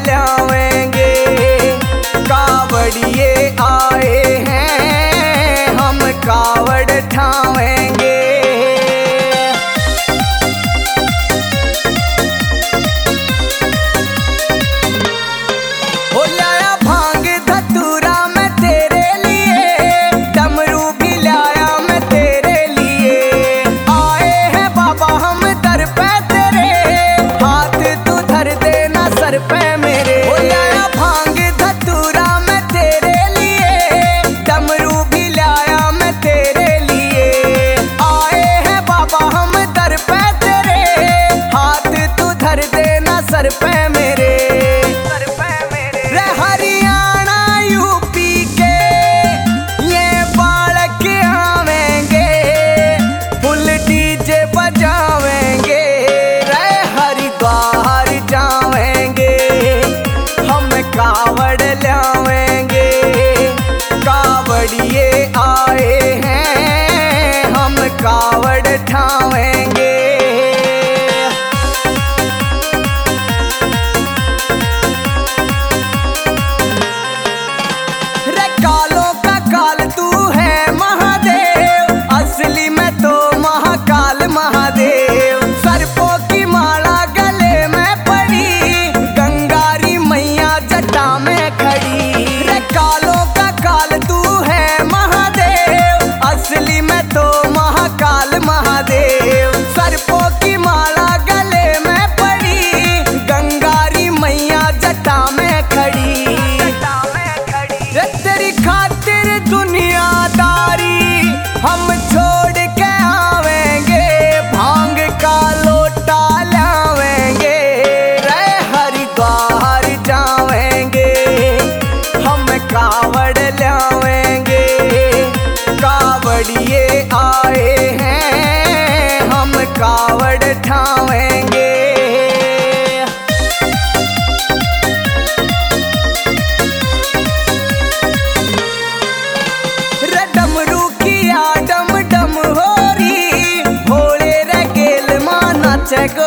लावेंगे। कावड़िए आए हैं हम कावड़ ठावेंगे। हो लाया भांग धतूरा मैं तेरे लिए, डमरू भी लाया मैं तेरे लिए। आए हैं बाबा हम दर पे तेरे, हाथ तू धर देना सर पे मेरे। हो लाया भांग धतूरा मैं तेरे लिए, डमरू भी लाया मैं तेरे लिए। आए हैं बाबा हम दर पे तेरे, हाथ तू धर देना सर पे मेरे। रे हरियाणा यूपी के ये बालक आवेंगे, फुल डीजे बजावेंगे। रे हरिद्वार जावेंगे हम कावड़ लावेंगे। कावड़िए आए हैं हम कावड़ ठावेंगे। रे कालों का काल तू है महादेव, असली में तो महाकाल महादेव। सर्पों की माला गले में पड़ी, गंगारी मैया जटा में खड़ी। रे कालों का काल तू है महादेव, असली में तो महाकाल महादेव। सर्पों की माला गले में पड़ी, गंगारी मैया जटा में खड़ी। रे तेरी खातिर दुनियादारी हम छोड़ के आवेंगे, भांग का लोटा लावेंगे। रे हरिद्वार जावेंगे हम कावड़ लावेंगे। कावड़िए आए हैं हम कावड़ ठावेंगे। रे डमरू की आ डम डम हो रही, भोले रे गेल माँ नाचे